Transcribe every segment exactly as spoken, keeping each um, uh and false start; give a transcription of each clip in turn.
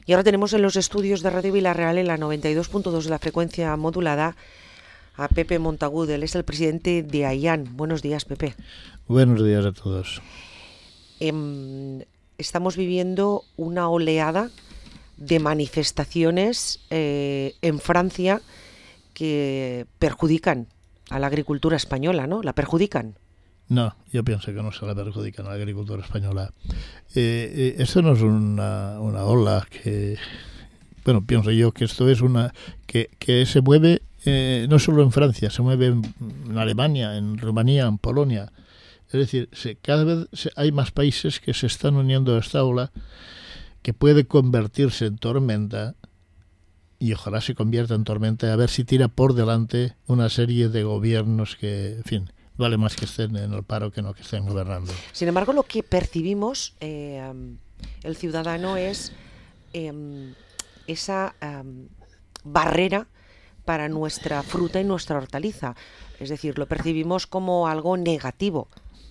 Y ahora tenemos en los estudios de Radio Vilarreal, en la noventa y dos punto dos de la frecuencia modulada, a Pepe Montagut. Él es el presidente de AIAN. Buenos días, Pepe. Buenos días a todos. Eh, estamos viviendo una oleada de manifestaciones eh, en Francia que perjudican a la agricultura española, ¿no? ¿La perjudican? No, yo pienso que no se la perjudican a la agricultura española. Eh, eh, esto no es una, una ola que... Bueno, pienso yo que esto es una... que, que se mueve eh, no solo en Francia, se mueve en, en Alemania, en Rumanía, en Polonia. Es decir, se, cada vez se, hay más países que se están uniendo a esta ola que puede convertirse en tormenta, y ojalá se convierta en tormenta, a ver si tira por delante una serie de gobiernos que, en fin, vale más que estén en el paro que no que estén gobernando. Sin embargo, lo que percibimos eh, el ciudadano es eh, esa eh, barrera para nuestra fruta y nuestra hortaliza. Es decir, lo percibimos como algo negativo.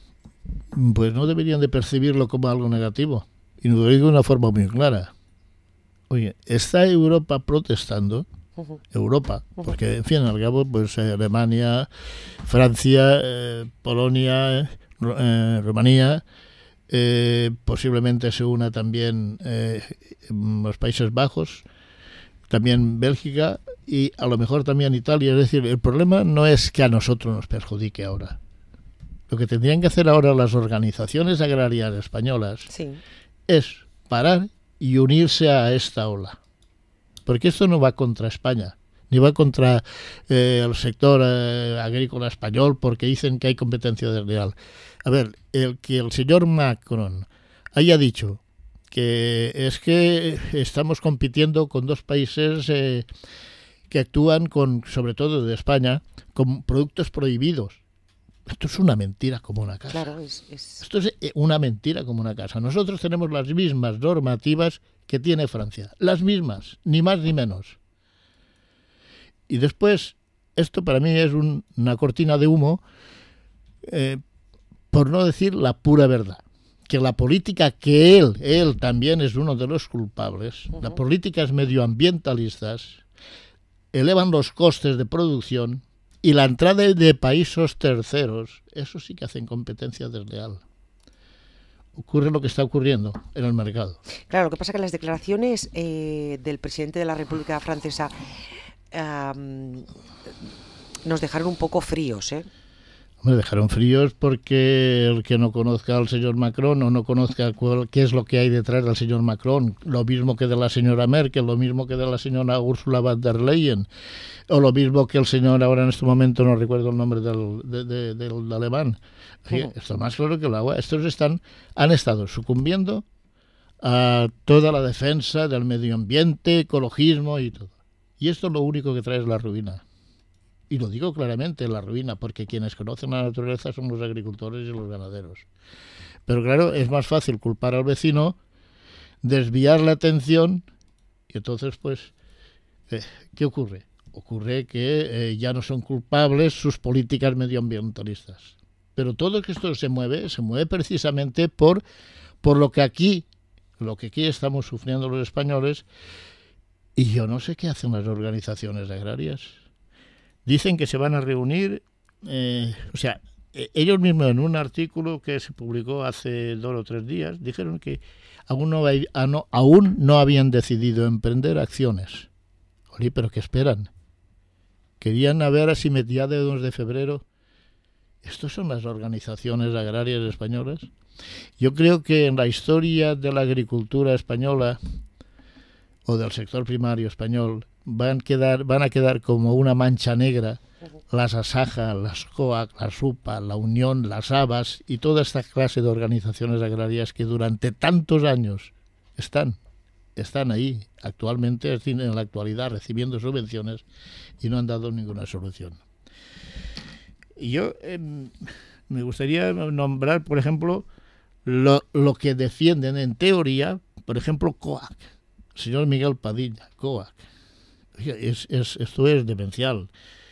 Pues no deberían de percibirlo como algo negativo. Y lo digo de una forma muy clara. Oye, ¿está Europa protestando? Uh-huh. Europa, uh-huh. Porque, en fin, al cabo, pues Alemania, Francia, eh, Polonia, eh, Rumanía, eh, posiblemente se una también eh, los Países Bajos, también Bélgica y a lo mejor también Italia. Es decir, el problema no es que a nosotros nos perjudique ahora. Lo que tendrían que hacer ahora las organizaciones agrarias españolas sí. es parar y unirse a esta ola. Porque esto no va contra España, ni va contra eh, el sector eh, agrícola español porque dicen que hay competencia desleal. A ver, el que el señor Macron haya dicho que es que estamos compitiendo con dos países eh, que actúan, con, sobre todo de España, con productos prohibidos. Esto es una mentira como una casa. Claro, es, es... Esto es una mentira como una casa. Nosotros tenemos las mismas normativas que tiene Francia. Las mismas, ni más ni menos. Y después, esto para mí es un, una cortina de humo, eh, por no decir la pura verdad. Que la política que él, él también es uno de los culpables, uh-huh. Las políticas medioambientalistas elevan los costes de producción. Y la entrada de países terceros, eso sí que hacen competencia desleal. Ocurre lo que está ocurriendo en el mercado. Claro, lo que pasa es que las declaraciones eh, del presidente de la República Francesa eh, nos dejaron un poco fríos, ¿eh? Me dejaron fríos porque el que no conozca al señor Macron o no conozca cuál, qué es lo que hay detrás del señor Macron, lo mismo que de la señora Merkel, lo mismo que de la señora Ursula von der Leyen, o lo mismo que el señor, ahora en este momento no recuerdo el nombre del, de, de, del, del alemán. Sí, uh-huh. Esto es más claro que el agua. Estos están, han estado sucumbiendo a toda la defensa del medio ambiente, ecologismo y todo. Y esto lo único que trae es la ruina. Y lo digo claramente, la ruina, porque quienes conocen la naturaleza son los agricultores y los ganaderos. Pero claro, es más fácil culpar al vecino, desviar la atención, y entonces, pues, eh, ¿qué ocurre? Ocurre que eh, ya no son culpables sus políticas medioambientalistas. Pero todo esto se mueve, se mueve precisamente por, por lo que aquí, lo que aquí estamos sufriendo los españoles, y yo no sé qué hacen las organizaciones agrarias. Dicen que se van a reunir, eh, o sea, ellos mismos en un artículo que se publicó hace dos o tres días, dijeron que aún no, aún no habían decidido emprender acciones. Oye, pero ¿qué esperan? Querían a ver si mediados de febrero. ¿Estos son las organizaciones agrarias españolas? Yo creo que en la historia de la agricultura española o del sector primario español, van a quedar, van a quedar como una mancha negra las ASAJA, las COAC, la SUPA, la Unión, las ABAS y toda esta clase de organizaciones agrarias que durante tantos años están, están ahí actualmente, en la actualidad, recibiendo subvenciones y no han dado ninguna solución. Y yo eh, me gustaría nombrar, por ejemplo, lo, lo que defienden en teoría, por ejemplo, COAC, el señor Miguel Padilla, COAC. Es, es, esto es demencial.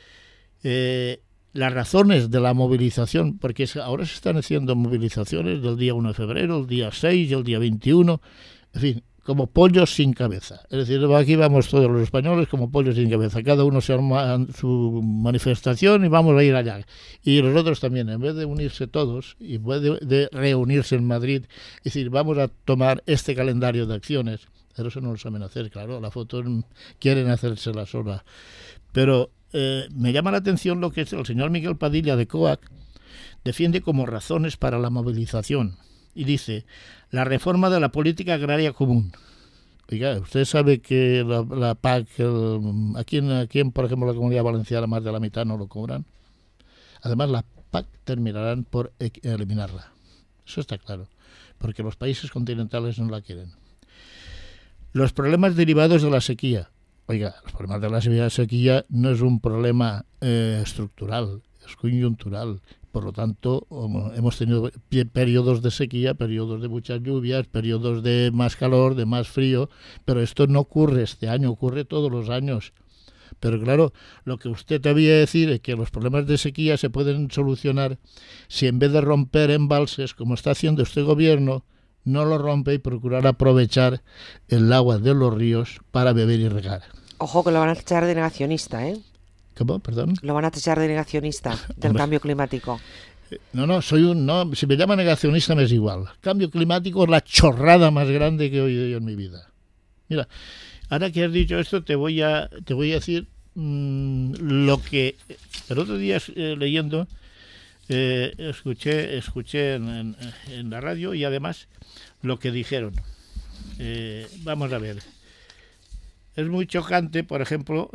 Eh, las razones de la movilización, porque es, ahora se están haciendo movilizaciones del día uno de febrero, el día seis y el día veintiuno. En fin, como pollos sin cabeza. Es decir, aquí vamos todos los españoles como pollos sin cabeza. Cada uno se arma su manifestación y vamos a ir allá. Y los otros también, en vez de unirse todos y en vez de, de reunirse en Madrid, es decir, vamos a tomar este calendario de acciones. Pero eso no lo saben hacer, claro. La foto quieren hacérsela sola. Pero eh, me llama la atención lo que es el señor Miguel Padilla de C O A C defiende como razones para la movilización. Y dice, la reforma de la política agraria común. Oiga, usted sabe que la, la P A C, el, aquí, en, aquí en, por ejemplo, la Comunidad Valenciana, más de la mitad no lo cobran. Además, la P A C terminarán por eliminarla. Eso está claro, porque los países continentales no la quieren. Los problemas derivados de la sequía. Oiga, los problemas de la sequía no es un problema eh, estructural, es coyuntural. Por lo tanto, hemos tenido periodos de sequía, periodos de muchas lluvias, periodos de más calor, de más frío, pero esto no ocurre este año, ocurre todos los años. Pero claro, lo que usted te había de decir es que los problemas de sequía se pueden solucionar si en vez de romper embalses, como está haciendo este gobierno, no lo rompe y procurar aprovechar el agua de los ríos para beber y regar. Ojo que lo van a echar de negacionista, ¿eh? ¿Cómo? Perdón. Lo van a tachar de negacionista del Hombre. cambio climático. No, no, soy un no, si me llama negacionista me es igual. Cambio climático es la chorrada más grande que he oído yo en mi vida. Mira, ahora que has dicho esto te voy a te voy a decir mmm, lo que el otro día eh, leyendo eh, escuché escuché en, en, en la radio y además lo que dijeron. Eh, vamos a ver. Es muy chocante, por ejemplo.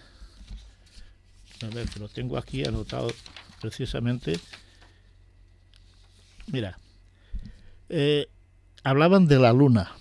A ver, que lo tengo aquí anotado precisamente. Mira, eh, hablaban de la luna.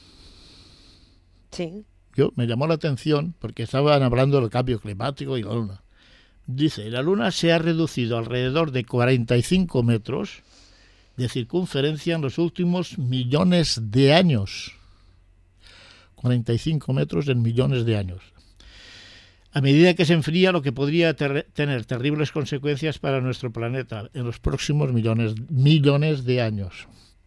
Sí. Yo me llamó la atención porque estaban hablando del cambio climático y la luna. Dice, la luna se ha reducido alrededor de cuarenta y cinco metros de circunferencia en los últimos millones de años. cuarenta y cinco metros en millones de años. A medida que se enfría, lo que podría ter- tener terribles consecuencias para nuestro planeta en los próximos millones, millones de años.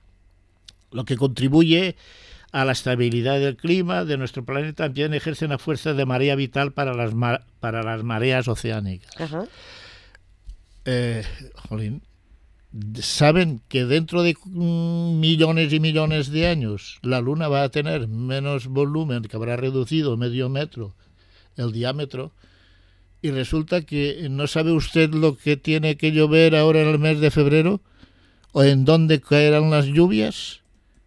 Lo que contribuye a la estabilidad del clima de nuestro planeta también ejerce una fuerza de marea vital para las, ma- para las mareas oceánicas. Ajá. Eh, jolín, saben que dentro de mm, millones y millones de años la Luna va a tener menos volumen, que habrá reducido medio metro el diámetro, y resulta que no sabe usted lo que tiene que llover ahora en el mes de febrero, o en dónde caerán las lluvias,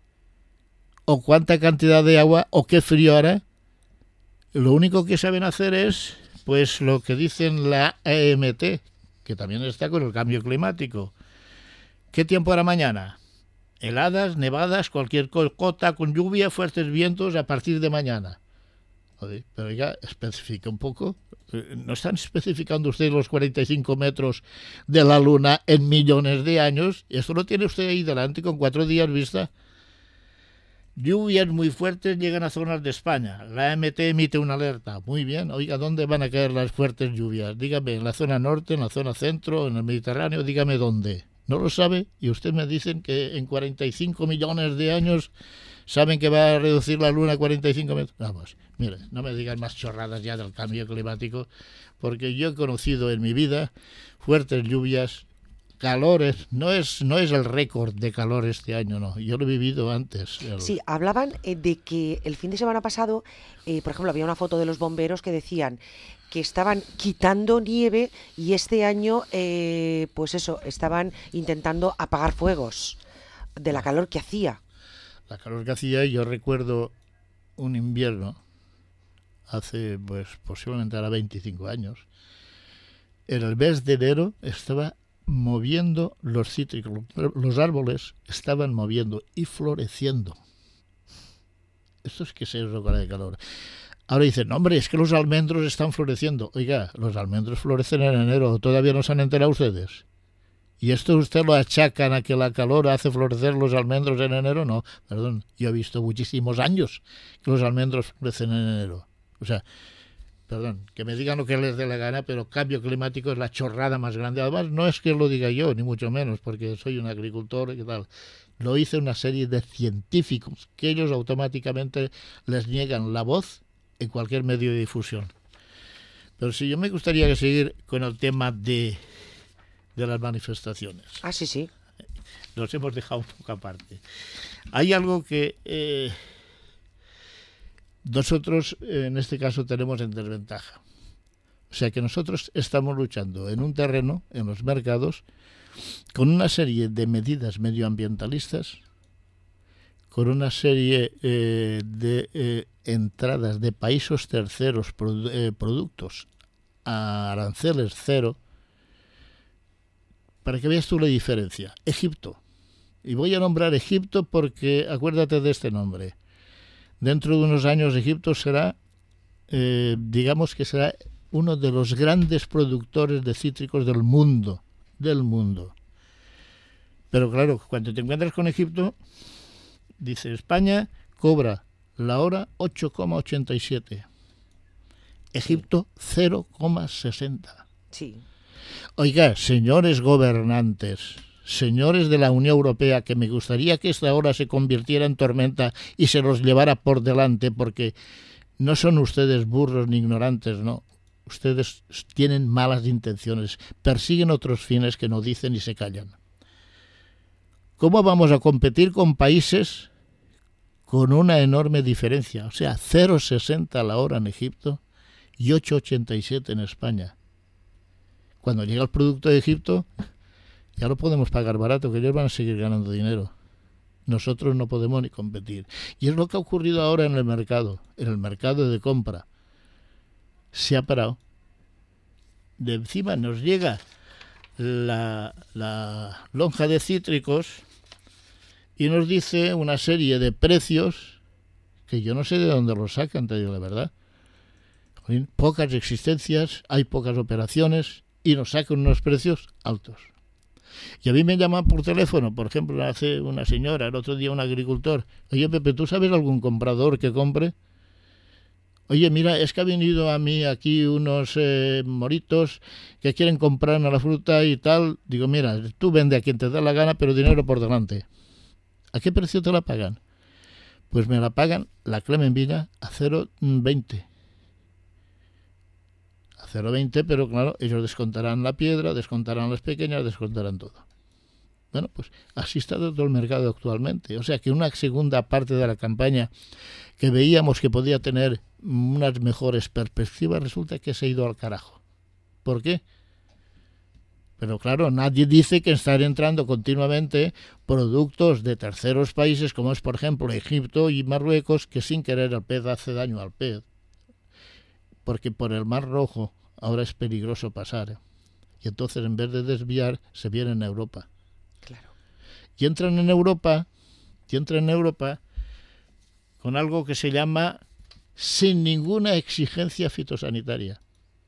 o cuánta cantidad de agua, o qué frío hará. Lo único que saben hacer es pues lo que dicen la E M T, que también está con el cambio climático. ¿Qué tiempo hará mañana? Heladas, nevadas, cualquier cota con lluvia, fuertes vientos a partir de mañana. Joder, pero ya especifica un poco. ¿No están especificando ustedes los cuarenta y cinco metros de la Luna en millones de años? Esto lo tiene usted ahí delante con cuatro días vista. Lluvias muy fuertes llegan a zonas de España. La E M T emite una alerta. Muy bien. Oiga, ¿dónde van a caer las fuertes lluvias? Dígame, ¿en la zona norte, en la zona centro, en el Mediterráneo? Dígame dónde. ¿No lo sabe? Y usted me dicen que en cuarenta y cinco millones de años saben que va a reducir la Luna a cuarenta y cinco metros. Vamos, mire, no me digan más chorradas ya del cambio climático, porque yo he conocido en mi vida fuertes lluvias, calores. No es no es el récord de calor este año, no. Yo lo he vivido antes. El... Sí, hablaban eh, de que el fin de semana pasado, eh, por ejemplo, había una foto de los bomberos que decían que estaban quitando nieve y este año, eh, pues eso, estaban intentando apagar fuegos de la calor que hacía. La calor que hacía, yo recuerdo un invierno, hace pues posiblemente ahora veinticinco años, en el mes de enero estaba moviendo los cítricos, los árboles estaban moviendo y floreciendo. Esto es que se es roca de calor. Ahora dicen, no, hombre, es que los almendros están floreciendo. Oiga, los almendros florecen en enero, ¿todavía no se han enterado ustedes? ¿Y esto usted lo achacan a que la calor hace florecer los almendros en enero? No, perdón, yo he visto muchísimos años que los almendros florecen en enero. O sea, perdón, que me digan lo que les dé la gana, pero cambio climático es la chorrada más grande. Además, no es que lo diga yo, ni mucho menos, porque soy un agricultor y tal. lo hizo una serie de científicos que ellos automáticamente les niegan la voz en cualquier medio de difusión. Pero sí, yo me gustaría seguir con el tema de, de las manifestaciones. Ah, sí, sí. Nos hemos dejado un poco aparte. Hay algo que eh, nosotros en este caso tenemos en desventaja. O sea que nosotros estamos luchando en un terreno, en los mercados, con una serie de medidas medioambientalistas, con una serie eh, de eh, entradas de países terceros, produ- eh, productos a aranceles cero, para que veas tú la diferencia. Egipto. Y voy a nombrar Egipto porque acuérdate de este nombre. Dentro de unos años Egipto será, eh, digamos que será uno de los grandes productores de cítricos del mundo, del mundo. Pero claro, cuando te encuentras con Egipto, dice España cobra la hora ocho coma ochenta y siete. Egipto cero coma sesenta. Sí. Oiga, señores gobernantes, señores de la Unión Europea, que me gustaría que esta hora se convirtiera en tormenta y se los llevara por delante, porque no son ustedes burros ni ignorantes, no. Ustedes tienen malas intenciones, persiguen otros fines que no dicen y se callan. ¿Cómo vamos a competir con países con una enorme diferencia? O sea, cero coma sesenta la hora en Egipto y ocho coma ochenta y siete en España. Cuando llega el producto de Egipto, ya lo podemos pagar barato, que ellos van a seguir ganando dinero. Nosotros no podemos ni competir. Y es lo que ha ocurrido ahora en el mercado, en el mercado de compra. Se ha parado. De encima nos llega la, la lonja de cítricos y nos dice una serie de precios que yo no sé de dónde los sacan, te digo la verdad. Pocas existencias, hay pocas operaciones y nos sacan unos precios altos. Y a mí me llaman por teléfono, por ejemplo, hace una señora, el otro día un agricultor. Oye, Pepe, ¿tú sabes algún comprador que compre? Oye, mira, es que ha venido a mí aquí unos eh, moritos que quieren comprarme la fruta y tal. Digo, mira, tú vende a quien te da la gana, pero dinero por delante. ¿A qué precio te la pagan? Pues me la pagan la Clemenvilla a cero coma veinte. A cero coma veinte, pero claro, ellos descontarán la piedra, descontarán las pequeñas, descontarán todo. Bueno, pues así está todo el mercado actualmente. O sea que una segunda parte de la campaña que veíamos que podía tener unas mejores perspectivas, resulta que se ha ido al carajo. ¿Por qué? Pero claro, nadie dice que están entrando continuamente productos de terceros países, como es por ejemplo Egipto y Marruecos, que sin querer el pez hace daño al pez. Porque por el Mar Rojo ahora es peligroso pasar, ¿eh? Y entonces en vez de desviar, se vienen a Europa. Claro. Y entran en Europa, y entran en Europa con algo que se llama sin ninguna exigencia fitosanitaria.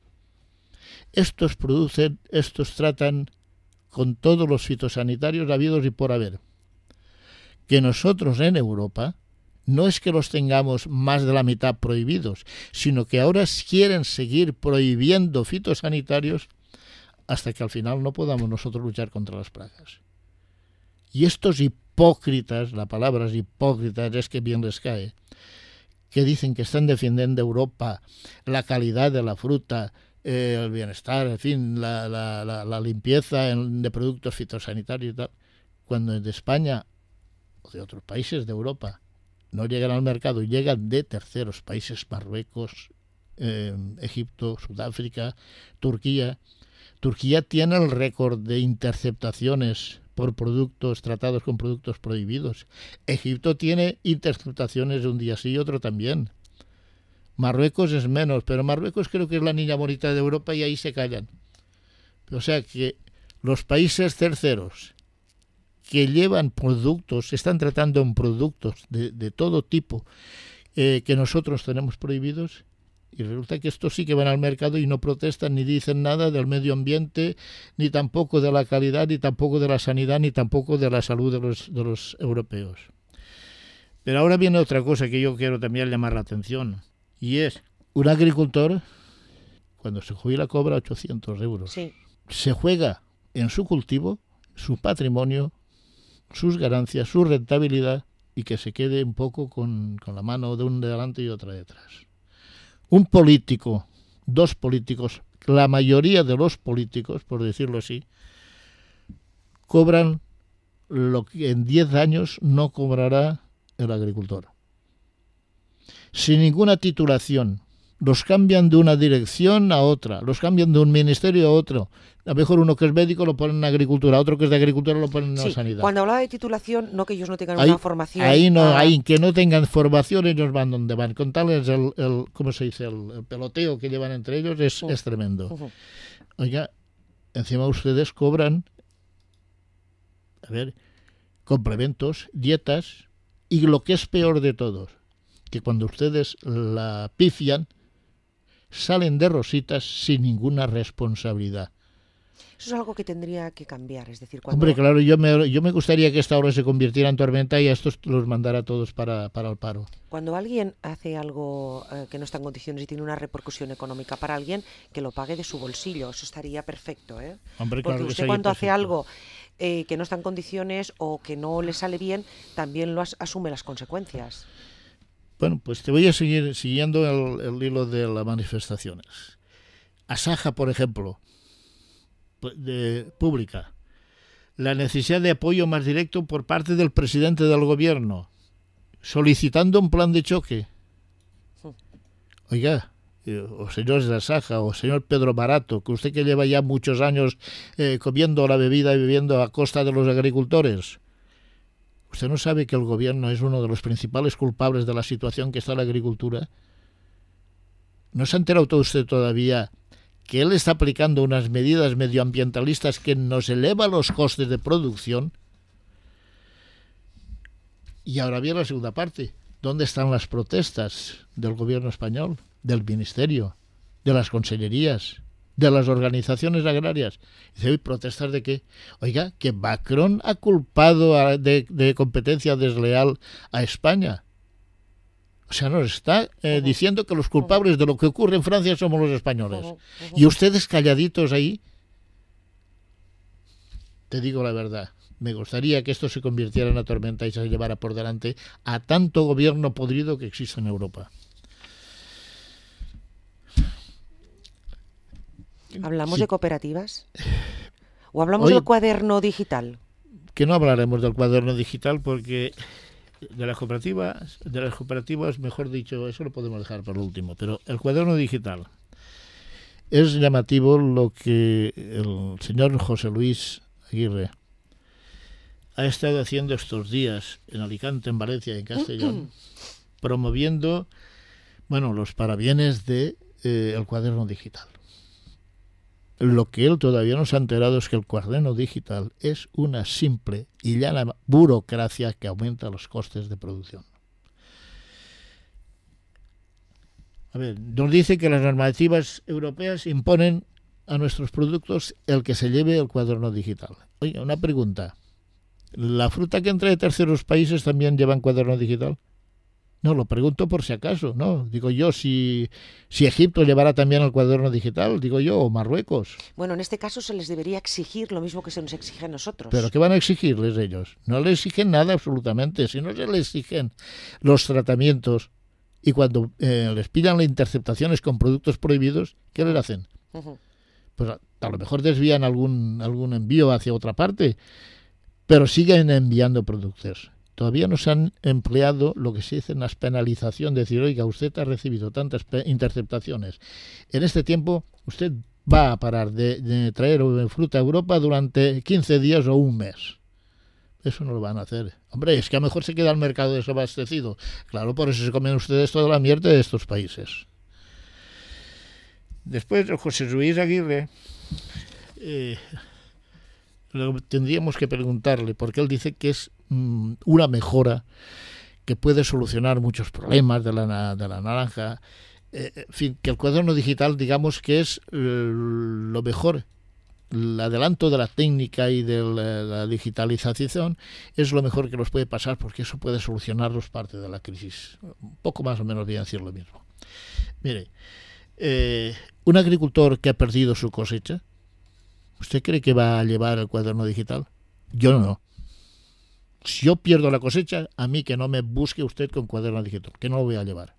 Estos producen, estos tratan con todos los fitosanitarios habidos y por haber. Que nosotros en Europa no es que los tengamos más de la mitad prohibidos, sino que ahora quieren seguir prohibiendo fitosanitarios hasta que al final no podamos nosotros luchar contra las plagas. Y estos hipócritas, la palabra es hipócritas, es que bien les cae, que dicen que están defendiendo Europa, la calidad de la fruta, eh, el bienestar, en fin, la, la, la, la limpieza en, de productos fitosanitarios y tal, cuando de España o de otros países de Europa no llegan al mercado, llegan de terceros países, Marruecos, eh, Egipto, Sudáfrica, Turquía. Turquía tiene el récord de interceptaciones por productos tratados con productos prohibidos. Egipto tiene interceptaciones de un día sí y otro también. Marruecos es menos, pero Marruecos creo que es la niña bonita de Europa y ahí se callan. O sea que los países terceros que llevan productos, están tratando en productos de, de todo tipo eh, que nosotros tenemos prohibidos, y resulta que estos sí que van al mercado y no protestan ni dicen nada del medio ambiente, ni tampoco de la calidad, ni tampoco de la sanidad, ni tampoco de la salud de los, de los europeos. Pero ahora viene otra cosa que yo quiero también llamar la atención, y es un agricultor, cuando se jubila cobra ochocientos euros. Sí. Se juega en su cultivo, su patrimonio, sus ganancias, su rentabilidad y que se quede un poco con, con la mano de un delante y otra detrás. Un político, dos políticos, la mayoría de los políticos, por decirlo así, cobran lo que en diez años no cobrará el agricultor. Sin ninguna titulación. Los cambian de una dirección a otra, los cambian de un ministerio a otro. A lo mejor uno que es médico lo ponen en agricultura, otro que es de agricultura lo ponen en sí, sanidad. Cuando hablaba de titulación, no que ellos no tengan ahí, una formación. Ahí no, ah, ahí que no tengan formación, ellos van donde van. Con tal es el, el ¿cómo se dice? El, el peloteo que llevan entre ellos es, uh, es tremendo. Uh-huh. Oiga, encima ustedes cobran, a ver, complementos, dietas, y lo que es peor de todos, que cuando ustedes la pifian, salen de rositas sin ninguna responsabilidad. Eso es algo que tendría que cambiar, es decir, cuando... Hombre, claro, yo me, yo me gustaría que esta obra se convirtiera en tormenta y a estos los mandara todos para, para el paro. Cuando alguien hace algo eh, que no está en condiciones y tiene una repercusión económica para alguien, que lo pague de su bolsillo, eso estaría perfecto, ¿eh? Hombre, porque claro usted que cuando perfecto. hace algo eh, que no está en condiciones o que no le sale bien, también lo as- asume las consecuencias. Bueno, pues te voy a seguir siguiendo el, el hilo de las manifestaciones. Asaja, por ejemplo, de, pública, la necesidad de apoyo más directo por parte del presidente del gobierno, solicitando un plan de choque. Oiga, o señor de Asaja, o señor Pedro Barato, que usted que lleva ya muchos años eh, comiendo la bebida y viviendo a costa de los agricultores, ¿usted no sabe que el gobierno es uno de los principales culpables de la situación que está la agricultura? ¿No se ha enterado todo usted todavía que él está aplicando unas medidas medioambientalistas que nos elevan los costes de producción? Y ahora viene la segunda parte. ¿Dónde están las protestas del gobierno español, del ministerio, de las consellerías, de las organizaciones agrarias? Dice, ¿protestas de qué? Oiga, que Macron ha culpado a, de, de competencia desleal a España. O sea, nos está eh, uh-huh. diciendo que los culpables uh-huh. de lo que ocurre en Francia somos los españoles. Uh-huh. Uh-huh. Y ustedes calladitos ahí. Te digo la verdad, me gustaría que esto se convirtiera en una tormenta y se llevara por delante a tanto gobierno podrido que existe en Europa. ¿Hablamos sí. de cooperativas? ¿O hablamos Oye, del cuaderno digital? Que no hablaremos del cuaderno digital porque de las cooperativas, de las cooperativas, mejor dicho, eso lo podemos dejar para lo último, pero el cuaderno digital. Es llamativo lo que el señor José Luis Aguirre ha estado haciendo estos días en Alicante, en Valencia y en Castellón, promoviendo, bueno, los parabienes de eh, el cuaderno digital. Lo que él todavía no se ha enterado es que el cuaderno digital es una simple y llana burocracia que aumenta los costes de producción. A ver, nos dice que las normativas europeas imponen a nuestros productos el que se lleve el cuaderno digital. Oye, una pregunta. ¿La fruta que entra de terceros países también lleva cuaderno digital? No, lo pregunto por si acaso, ¿no? Digo yo, si, si Egipto llevará también el cuaderno digital, digo yo, o Marruecos. Bueno, en este caso se les debería exigir lo mismo que se nos exige a nosotros. ¿Pero qué van a exigirles ellos? No les exigen nada absolutamente. Si no se les exigen los tratamientos y cuando eh, les pidan las interceptaciones con productos prohibidos, ¿qué les hacen? Uh-huh. Pues a, a lo mejor desvían algún, algún envío hacia otra parte, pero siguen enviando productos. Todavía no se han empleado lo que se dice en las penalización, decir, oiga, usted ha recibido tantas interceptaciones. En este tiempo, usted va a parar de, de traer fruta a Europa durante quince días o un mes. Eso no lo van a hacer. Hombre, es que a lo mejor se queda el mercado desabastecido. Claro, por eso se comen ustedes toda la mierda de estos países. Después, José Luis Aguirre... Eh, tendríamos que preguntarle, porque él dice que es mmm, una mejora que puede solucionar muchos problemas de la, de la naranja. Eh, en fin, que el cuaderno digital, digamos que es eh, lo mejor, el adelanto de la técnica y de la, la digitalización es lo mejor que nos puede pasar, porque eso puede solucionarnos parte de la crisis. Un poco más o menos bien decir lo mismo. Mire, eh, un agricultor que ha perdido su cosecha, ¿usted cree que va a llevar el cuaderno digital? Yo no. Si yo pierdo la cosecha, a mí que no me busque usted con cuaderno digital, que no lo voy a llevar.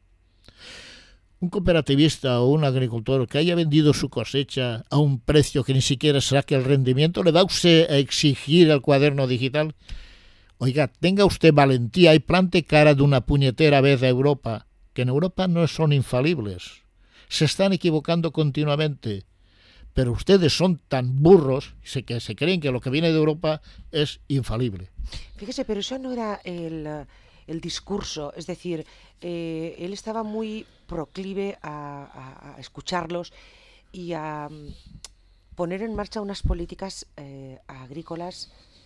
Un cooperativista o un agricultor que haya vendido su cosecha a un precio que ni siquiera saque el rendimiento, ¿le va usted a exigir el cuaderno digital? Oiga, tenga usted valentía y plante cara de una puñetera vez a Europa, que en Europa no son infalibles. Se están equivocando continuamente. Pero ustedes son tan burros que se creen que lo que viene de Europa es infalible. Fíjese, pero eso no era el, el discurso, es decir, eh, él estaba muy proclive a, a, a escucharlos y a um, poner en marcha unas políticas eh, agrícolas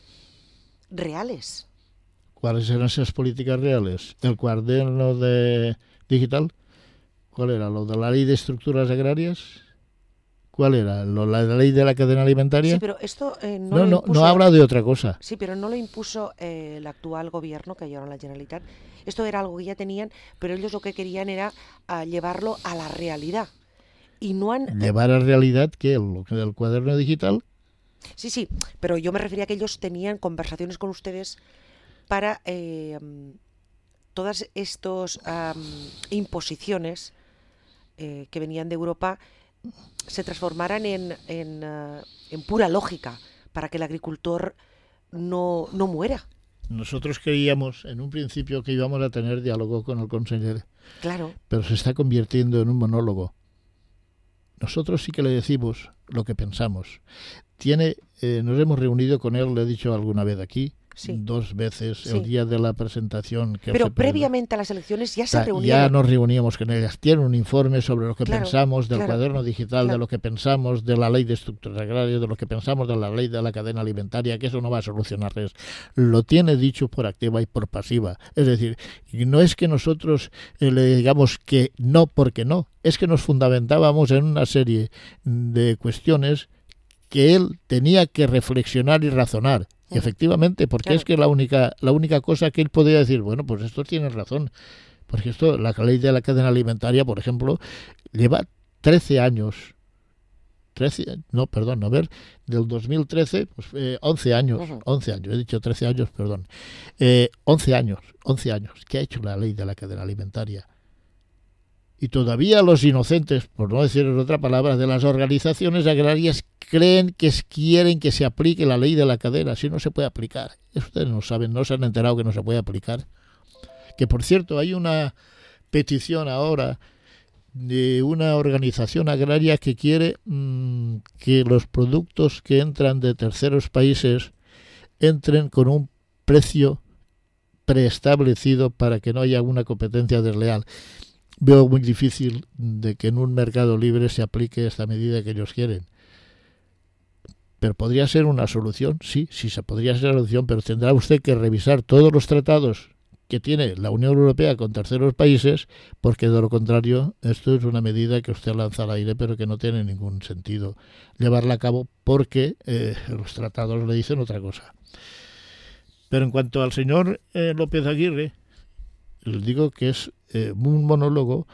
reales. ¿Cuáles eran esas políticas reales? ¿El cuaderno de digital? ¿Cuál era? ¿Lo de la ley de estructuras agrarias? ¿Cuál era? ¿Lo, ¿La ley de la cadena alimentaria? Sí, pero esto eh, no, no, lo no, impuso... no habla de otra cosa. Sí, pero no lo impuso eh, el actual gobierno que llevaron la Generalitat. Esto era algo que ya tenían, pero ellos lo que querían era uh, llevarlo a la realidad. Y no han... ¿Llevar a realidad qué? ¿El, el cuaderno digital? Sí, sí, pero yo me refería a que ellos tenían conversaciones con ustedes para eh, todas estas um, imposiciones eh, que venían de Europa se transformaran en, en, uh, en pura lógica para que el agricultor no, no muera. Nosotros creíamos en un principio que íbamos a tener diálogo con el consejero. Claro. Pero se está convirtiendo en un monólogo. Nosotros sí que le decimos lo que pensamos. Tiene, eh, nos hemos reunido con él, le he dicho alguna vez aquí, sí. dos veces sí. el día de la presentación. Que Pero previamente a las elecciones ya se ta, reunieron. Ya nos reuníamos con ellas. Tiene un informe sobre lo que claro, pensamos del claro, cuaderno digital, claro. de lo que pensamos de la ley de estructuras agrarias, de lo que pensamos de la ley de la cadena alimentaria, que eso no va a solucionarles. Lo tiene dicho por activa y por pasiva. Es decir, no es que nosotros eh, le digamos que no porque no, es que nos fundamentábamos en una serie de cuestiones que él tenía que reflexionar y razonar. Y efectivamente, porque claro. es que la única la única cosa que él podía decir, bueno, pues esto tiene razón, porque esto, la ley de la cadena alimentaria, por ejemplo, lleva trece años, trece, no, perdón, a ver, del dos mil trece, pues eh, once años, uh-huh. once años, he dicho trece años, perdón, eh, once años, once años, ¿qué ha hecho la ley de la cadena alimentaria? Y todavía los inocentes, por no decir otra palabra, de las organizaciones agrarias creen que quieren que se aplique la ley de la cadena. Si no se puede aplicar. Eso ustedes no saben, no se han enterado que no se puede aplicar. Que por cierto, hay una petición ahora de una organización agraria que quiere mmm, que los productos que entran de terceros países entren con un precio preestablecido para que no haya una competencia desleal. Veo muy difícil de que en un mercado libre se aplique esta medida que ellos quieren. Pero podría ser una solución, sí, sí se podría ser una solución, pero tendrá usted que revisar todos los tratados que tiene la Unión Europea con terceros países, porque de lo contrario esto es una medida que usted lanza al aire, pero que no tiene ningún sentido llevarla a cabo porque eh, los tratados le dicen otra cosa. Pero en cuanto al señor eh, López Aguirre, les digo que es eh, un monólogo,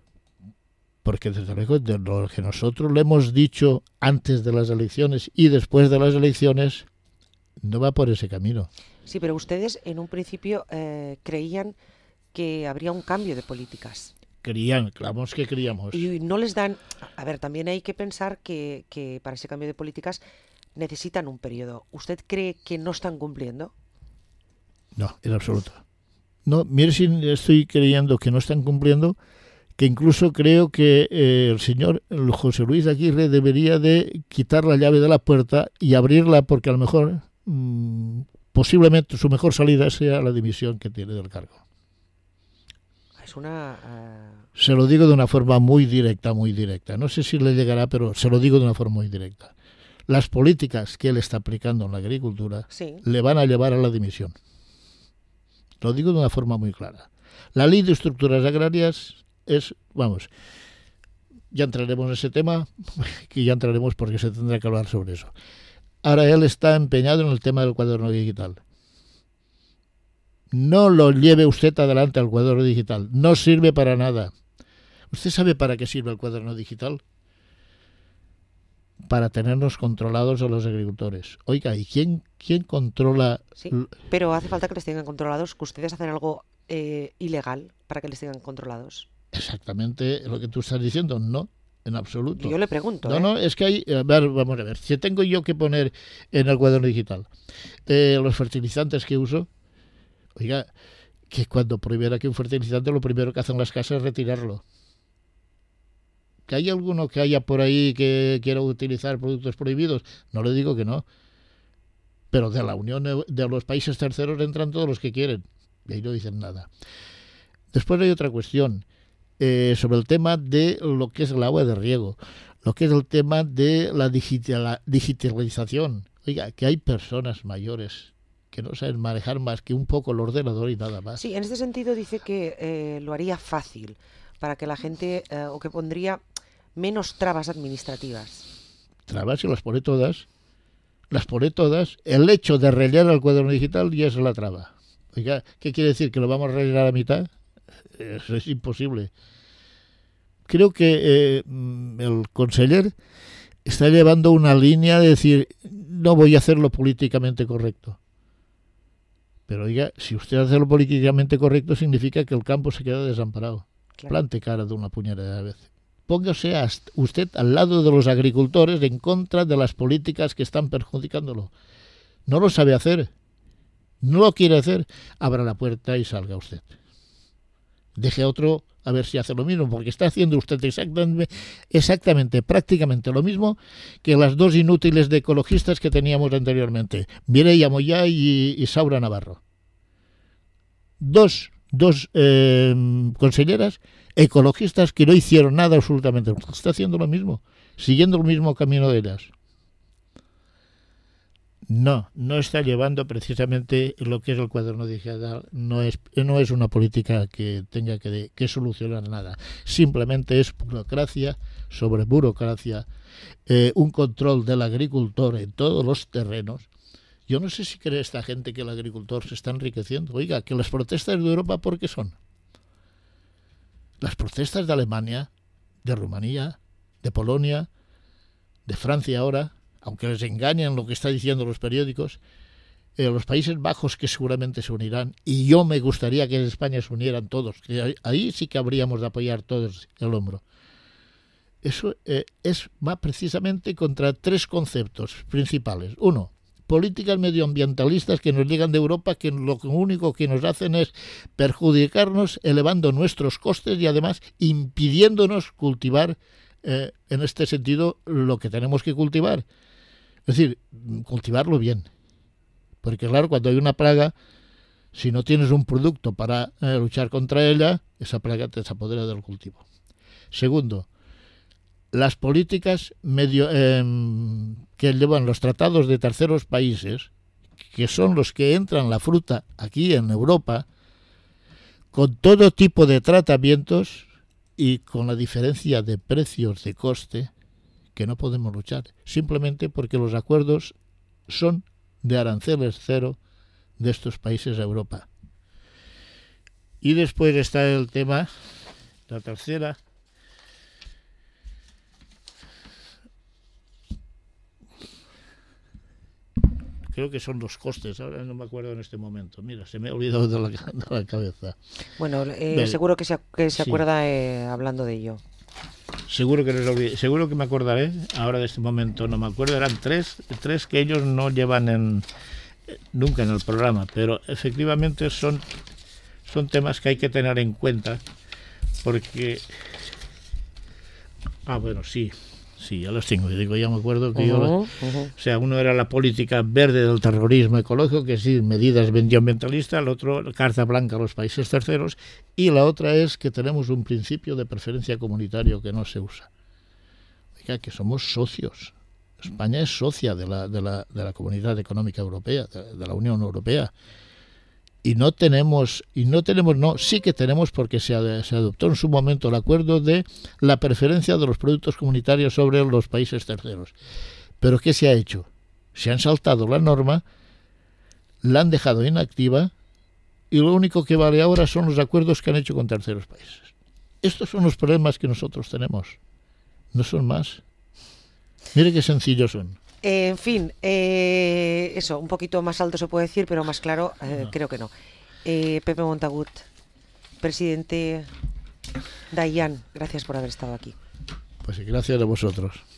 porque desde luego de lo que nosotros le hemos dicho antes de las elecciones y después de las elecciones no va por ese camino. Sí, pero ustedes en un principio eh, creían que habría un cambio de políticas. Creían, claro que creíamos. Y no les dan... A ver, también hay que pensar que, que para ese cambio de políticas necesitan un periodo. ¿Usted cree que no están cumpliendo? No, en absoluto. No, mire si estoy creyendo que no están cumpliendo, que incluso creo que eh, el señor el José Luis Aguirre debería de quitar la llave de la puerta y abrirla, porque a lo mejor mmm, posiblemente su mejor salida sea la dimisión que tiene del cargo. Es una... Uh... Se lo digo de una forma muy directa, muy directa. No sé si le llegará, pero se lo digo de una forma muy directa. Las políticas que él está aplicando en la agricultura sí. le van a llevar a la dimisión. Lo digo de una forma muy clara. La ley de estructuras agrarias es, vamos, ya entraremos en ese tema, que ya entraremos porque se tendrá que hablar sobre eso. Ahora él está empeñado en el tema del cuaderno digital. No lo lleve usted adelante al cuaderno digital, no sirve para nada. ¿Usted sabe para qué sirve el cuaderno digital? para tenernos controlados a los agricultores. Oiga, ¿y quién, quién controla? Sí, pero hace falta que les tengan controlados, que ustedes hacen algo eh, ilegal para que les tengan controlados. Exactamente lo que tú estás diciendo, no, en absoluto. Yo le pregunto. No, ¿eh? no, es que hay, a ver, vamos a ver, si tengo yo que poner en el cuaderno digital eh, los fertilizantes que uso, oiga, que cuando prohibiera que un fertilizante, lo primero que hacen las casas es retirarlo. ¿Que hay alguno que haya por ahí que quiera utilizar productos prohibidos? No le digo que no. Pero de la Unión de los países terceros entran todos los que quieren. Y ahí no dicen nada. Después hay otra cuestión eh, sobre el tema de lo que es el agua de riego, lo que es el tema de la digital, digitalización. Oiga, que hay personas mayores que no saben manejar más que un poco el ordenador y nada más. Sí, en este sentido dice que eh, lo haría fácil para que la gente, eh, o que pondría menos trabas administrativas. Trabas y las pone todas. Las pone todas. El hecho de rellenar el cuaderno digital ya es la traba. Oiga, ¿qué quiere decir? ¿Que lo vamos a rellenar a mitad? Eso es imposible. Creo que eh, el conseller está llevando una línea de decir, no voy a hacer lo políticamente correcto. Pero oiga, si usted hace lo políticamente correcto, significa que el campo se queda desamparado. Claro. Plante cara de una puñalada de veces. Póngase a usted al lado de los agricultores en contra de las políticas que están perjudicándolo. No lo sabe hacer. No lo quiere hacer. Abra la puerta y salga usted. Deje a otro a ver si hace lo mismo, porque está haciendo usted exactamente, exactamente, prácticamente lo mismo que las dos inútiles de ecologistas que teníamos anteriormente. Mireia Moyá y, y Saura Navarro. Dos, dos eh, conselleras ecologistas que no hicieron nada absolutamente. Está haciendo lo mismo, siguiendo el mismo camino de ellas. No, no está llevando precisamente lo que es el cuaderno digital. No es, no es una política que tenga que, que solucionar nada. Simplemente es burocracia sobre burocracia, eh, un control del agricultor en todos los terrenos. Yo no sé si cree esta gente que el agricultor se está enriqueciendo. Oiga, que las protestas de Europa, ¿por qué son? Las protestas de Alemania, de Rumanía, de Polonia, de Francia ahora, aunque les engañen lo que están diciendo los periódicos, eh, los Países Bajos que seguramente se unirán, y yo me gustaría que en España se unieran todos, que ahí, ahí sí que habríamos de apoyar todos el hombro. Eso eh, es va precisamente contra tres conceptos principales. Uno, políticas medioambientalistas que nos llegan de Europa, que lo único que nos hacen es perjudicarnos, elevando nuestros costes y además impidiéndonos cultivar, eh, en este sentido, lo que tenemos que cultivar. Es decir, cultivarlo bien. Porque claro, cuando hay una plaga, si no tienes un producto para eh, luchar contra ella, esa plaga te desapodera del cultivo. Segundo, las políticas medio, eh, que llevan los tratados de terceros países, que son los que entran la fruta aquí en Europa, con todo tipo de tratamientos y con la diferencia de precios de coste, que no podemos luchar, simplemente porque los acuerdos son de aranceles cero de estos países a Europa. Y después está el tema, la tercera, creo que son los costes, ahora no me acuerdo en este momento. Mira, se me ha olvidado de la, de la cabeza. Bueno, eh, seguro que se, que se acuerda sí. eh, hablando de ello. Seguro que, les olvidé, seguro que me acordaré, ahora de este momento no me acuerdo, eran tres, tres que ellos no llevan en, nunca en el programa, pero efectivamente son, son temas que hay que tener en cuenta, porque... Ah, bueno, sí, sí, ya los tengo, digo, ya me acuerdo que uh-huh, yo... Uh-huh. O sea, uno era la política verde del terrorismo ecológico, que sí, medidas medioambientalistas, el otro, carta blanca a los países terceros, y la otra es que tenemos un principio de preferencia comunitario que no se usa. Oiga, que somos socios. España es socia de la, de la, de la Comunidad Económica Europea, de, de la Unión Europea. Y no tenemos, y no tenemos, no, sí que tenemos, porque se, se adoptó en su momento el acuerdo de la preferencia de los productos comunitarios sobre los países terceros. Pero ¿qué se ha hecho? Se han saltado la norma, la han dejado inactiva, y lo único que vale ahora son los acuerdos que han hecho con terceros países. Estos son los problemas que nosotros tenemos, no son más. Mire qué sencillos son. Eh, en fin, eh, eso, un poquito más alto se puede decir, pero más claro, eh, no. creo que no. Eh, Pepe Montagut, presidente Dayan, gracias por haber estado aquí. Pues gracias a vosotros.